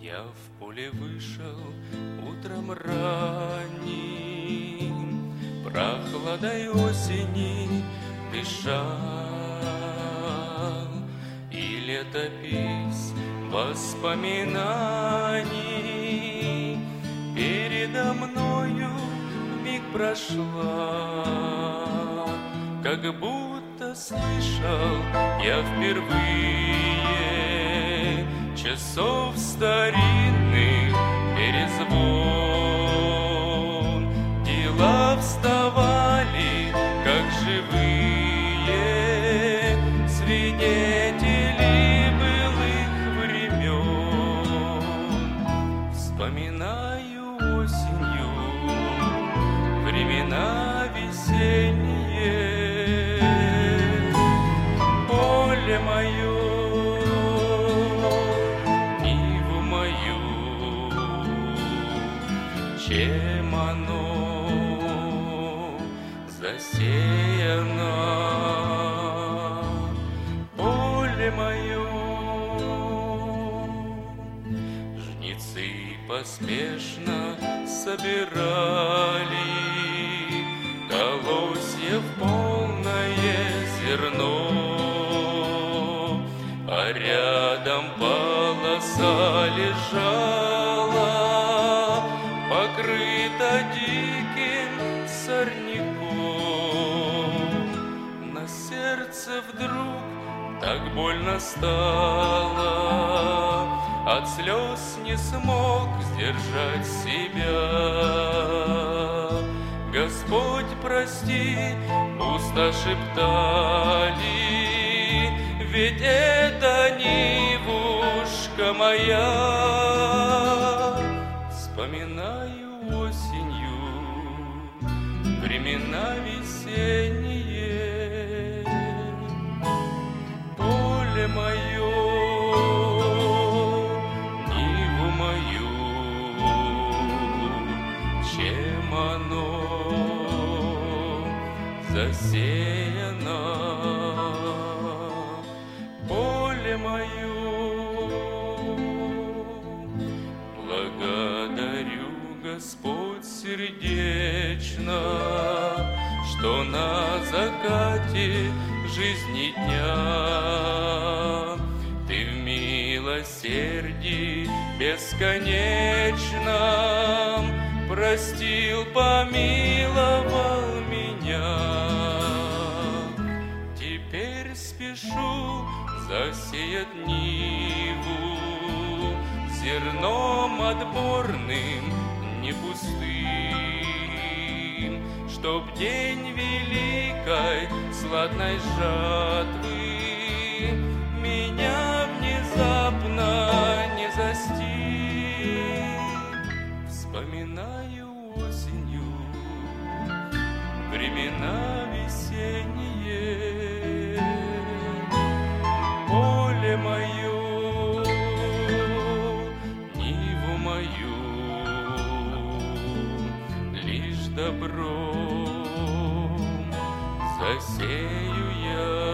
Я в поле вышел утром ранним, прохладой осени дышал, и летопись воспоминаний передо мною вмиг прошла, как будто слышал я впервые часов старинных перезвон. Дела вставали, как живые свидетели былых времен. Вспоминаю осенью времена весенние, поле мое, чем оно засеяно, поле мое. Жнецы поспешно собирали колосья в полное зерно, а рядом полоса лежала, покрыта диким сорняком. На сердце вдруг так больно стало, от слез не смог сдержать себя. Господь, прости, пусто шептали, ведь это Нивушка моя. Вспоминаю осенью времена весенние, поле мое, Ниву мою, чем оно засеяно, поле мое. Благодарю, Господь, сердечно, что на закате жизни дня Ты в милосердии бесконечном простил, помиловал меня. Теперь спешу засеять ниву зерном отборным, не пустым, чтоб день великой сладной жатвы меня внезапно не застиг. Вспоминаю осенью времена весенние, поле мое, лишь добром засею я.